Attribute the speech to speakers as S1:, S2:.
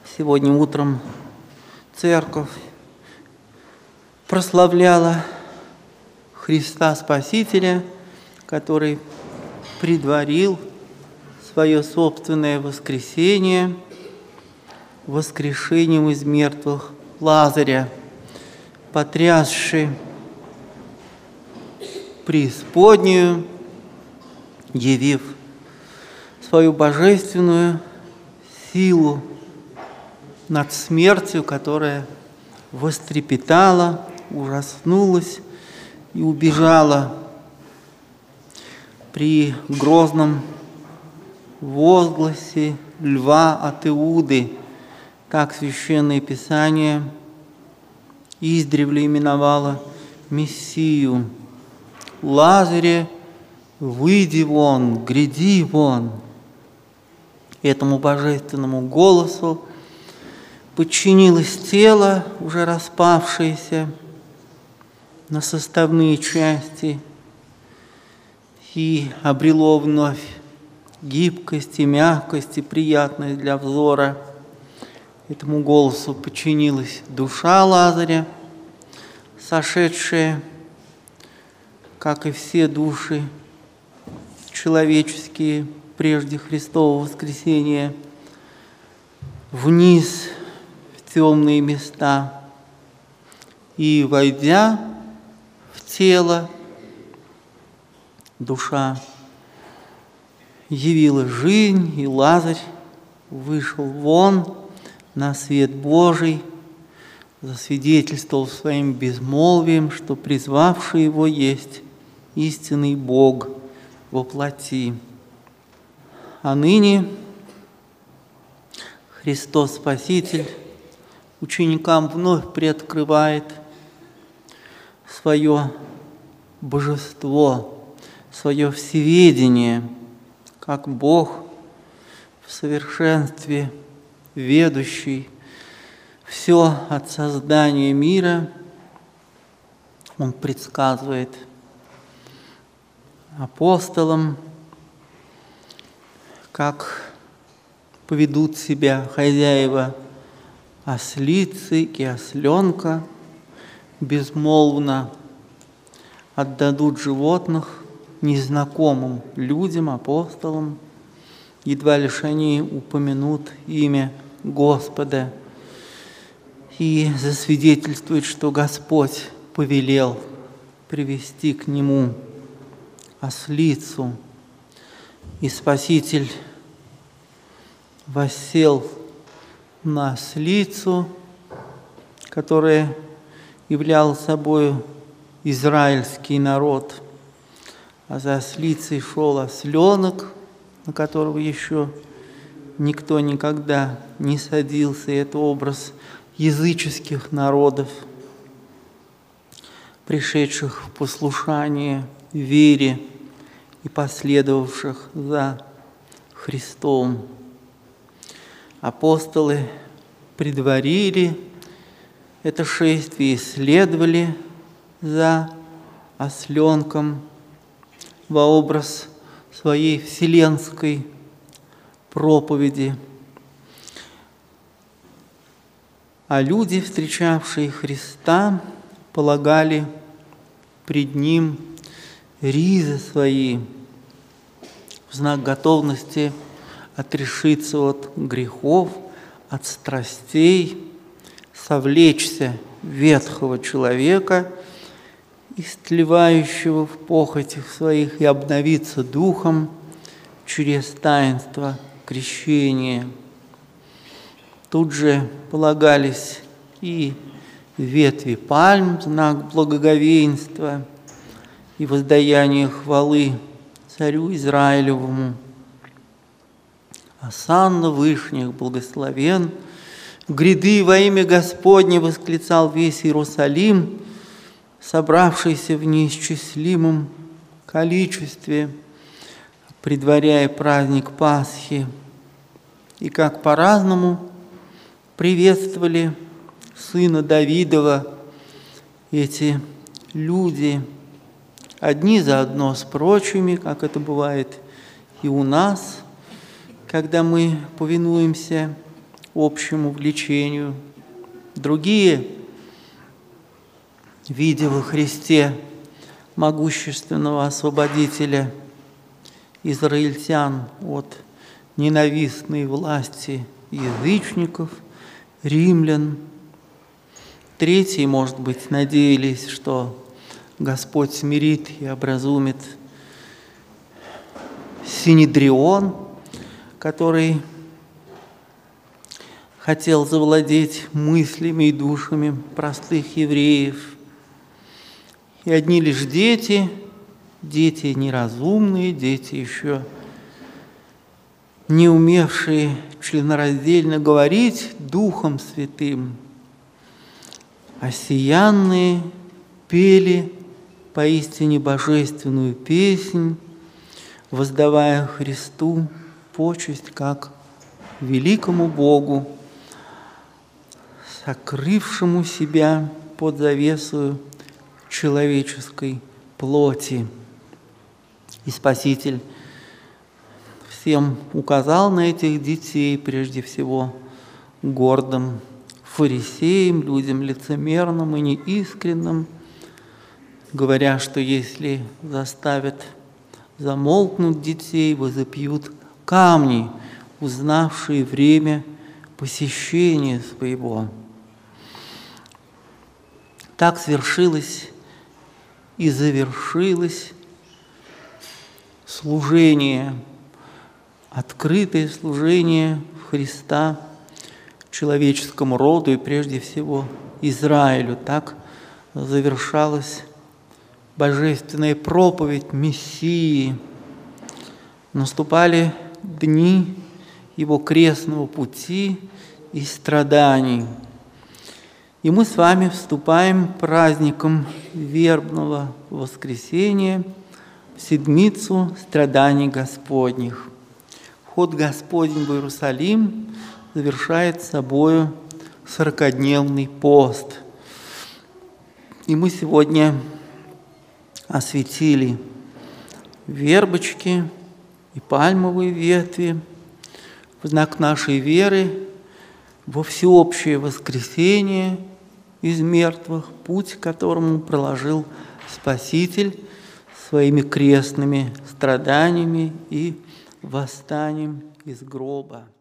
S1: Сегодня утром церковь прославляла Христа Спасителя, который предварил свое собственное воскресение воскрешением из мертвых Лазаря, потрясший преисподнюю, явив свою божественную силу над смертью, которая вострепетала, ужаснулась и убежала при грозном возгласе льва от Иуды. Так Священное Писание издревле именовало Мессию. «Лазаре, выйди вон, гряди вон». Этому божественному голосу подчинилось тело, уже распавшееся на составные части, и обрело вновь гибкость и мягкость и приятность для взора. Этому голосу подчинилась душа Лазаря, сошедшая, как и все души человеческие прежде Христового воскресения, вниз в темные места, и, войдя в тело, душа явила жизнь, и Лазарь вышел вон на свет Божий, засвидетельствовал своим безмолвием, что призвавший его есть истинный Бог во плоти. А ныне Христос Спаситель ученикам вновь приоткрывает свое божество, свое всеведение, как Бог в совершенстве ведущий все от создания мира. Он предсказывает апостолам, как поведут себя хозяева ослицы и осленка, безмолвно отдадут животных незнакомым людям, апостолам, едва лишь они упомянут имя Господа, и засвидетельствует, что Господь повелел привести к Нему ослицу, и Спаситель воссел на ослицу, которая являла собой израильский народ, а за ослицей шел осленок, на которого еще никто никогда не садился. И это образ языческих народов, пришедших в послушание вере и последовавших за Христом. Апостолы предварили это шествие, следовали за осленком во образ своей вселенской проповеди. А люди, встречавшие Христа, полагали пред Ним ризы свои в знак готовности отрешиться от грехов, от страстей, совлечься ветхого человека, истлевающего в похотях своих, и обновиться духом через таинство крещения. Тут же полагались и ветви пальм, знак благоговейства и воздаяние хвалы царю Израилевому. «Осанна вышних благословен, гряды во имя Господне!» — восклицал весь Иерусалим, собравшийся в неисчислимом количестве, предваряя праздник Пасхи. И как по-разному приветствовали сына Давидова эти люди, одни заодно с прочими, как это бывает и у нас, когда мы повинуемся общему влечению. Другие, видя во Христе могущественного освободителя израильтян от ненавистной власти язычников, римлян. Третьи, может быть, надеялись, что Господь смирит и образумит Синедрион, который хотел завладеть мыслями и душами простых евреев. И одни лишь дети неразумные, дети еще не умевшие членораздельно говорить Духом Святым, осиянные пели поистине божественную песнь, воздавая Христу почесть как великому Богу, сокрывшему себя под завесою человеческой плоти. И Спаситель всем указал на этих детей, прежде всего гордым фарисеям, людям лицемерным и неискренным, говоря, что если заставят замолкнуть детей, возопьют камни, узнавшие время посещения своего. Так свершилось и завершилось служение, открытое служение Христа человеческому роду и прежде всего Израилю. Так завершалась божественная проповедь Мессии. Наступали дни Его крестного пути и страданий. И мы с вами вступаем праздником вербного воскресения в седмицу страданий Господних. Вход Господень в Иерусалим завершает собою 40-дневный пост. И мы сегодня осветили вербочки и пальмовые ветви в знак нашей веры во всеобщее воскресение из мертвых, путь к которому проложил Спаситель своими крестными страданиями и восстанием из гроба.